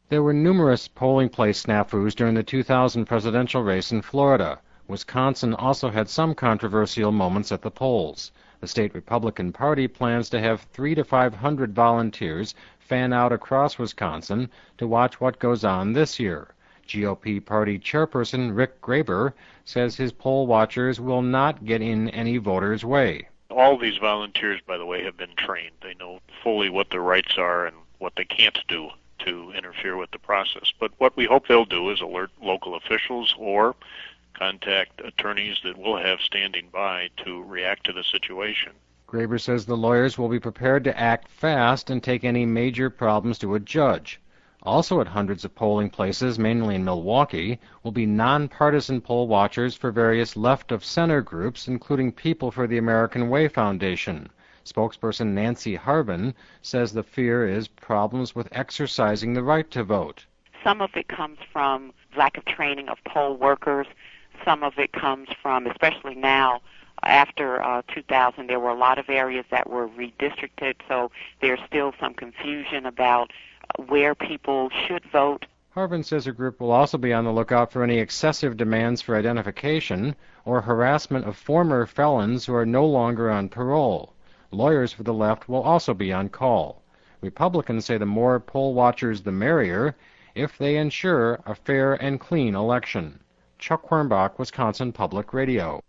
There were numerous polling place snafus during the 2000 presidential race in Florida. Wisconsin also had some controversial moments at the polls. The state Republican Party plans to have 300 to 500 volunteers fan out across Wisconsin to watch what goes on this year. GOP Party Chairperson Rick Graber says his poll watchers will not get in any voters' way. All these volunteers, by the way, have been trained. They know fully what their rights are and what they can't do to interfere with the process. But what we hope they'll do is alert local officials or contact attorneys that we'll have standing by to react to the situation. Graber says the lawyers will be prepared to act fast and take any major problems to a judge. Also at hundreds of polling places, mainly in Milwaukee, will be nonpartisan poll watchers for various left-of-center groups, including People for the American Way Foundation. Spokesperson Nancy Harvin says the fear is problems with exercising the right to vote. Some of it comes from lack of training of poll workers. Some of it comes from, especially now, after 2000, there were a lot of areas that were redistricted, so there's still some confusion about where people should vote. Harvin says her group will also be on the lookout for any excessive demands for identification or harassment of former felons who are no longer on parole. Lawyers for the left will also be on call. Republicans say the more poll watchers the merrier if they ensure a fair and clean election. Chuck Quirmbach, Wisconsin Public Radio.